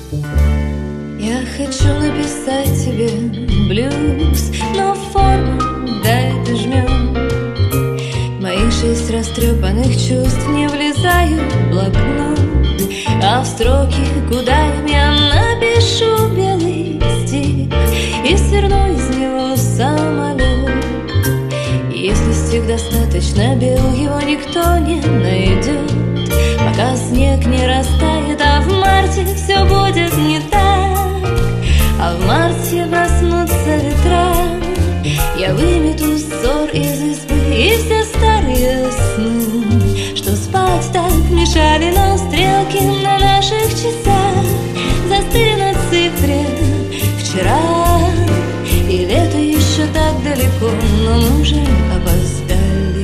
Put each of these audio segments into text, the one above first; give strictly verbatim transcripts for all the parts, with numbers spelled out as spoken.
Я хочу написать тебе блюз, но форму дай дожмем. Моих шесть растрепанных чувств не влезают в блокнот, а в строки, куда я напишу белый стих и сверну из него самолет. Если стих достаточно бел, его никто не найдет, пока снег не растает, а в марте все будет не так. А в марте проснутся ветра, я вымету ссор из избы и все старые сны, что спать так мешали, но стрелки на наших часах застыли на цифре вчера. И лето еще так далеко, но мы уже опоздали.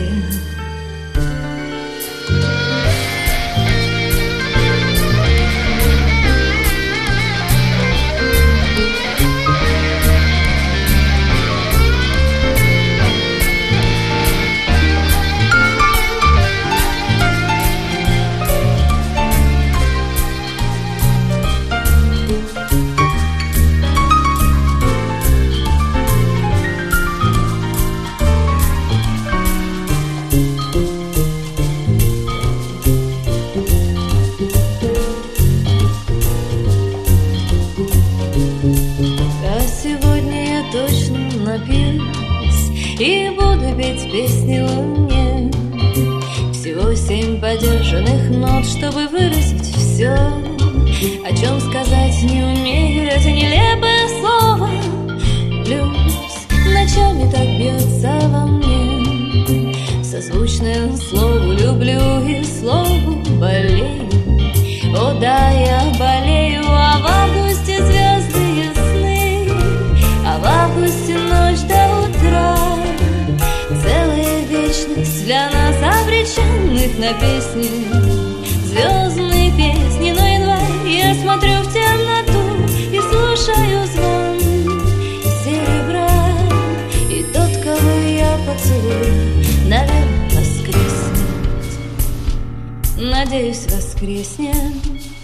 И буду петь песни луне. Всего семь подержанных нот, чтобы выразить все, о чем сказать не умею. Это нелепое слово блюз ночами так бьется во мне, созвучное слову люблю и слову болею. О да, я болею, а в августе звезды ясны, а в августе ночь до утра. Целая вечность для нас обреченных на песни, звездные песни. Но январь, я смотрю в темноту и слушаю звон серебра. И тот, кого я поцелую, наверное, воскреснет. Надеюсь, воскреснет.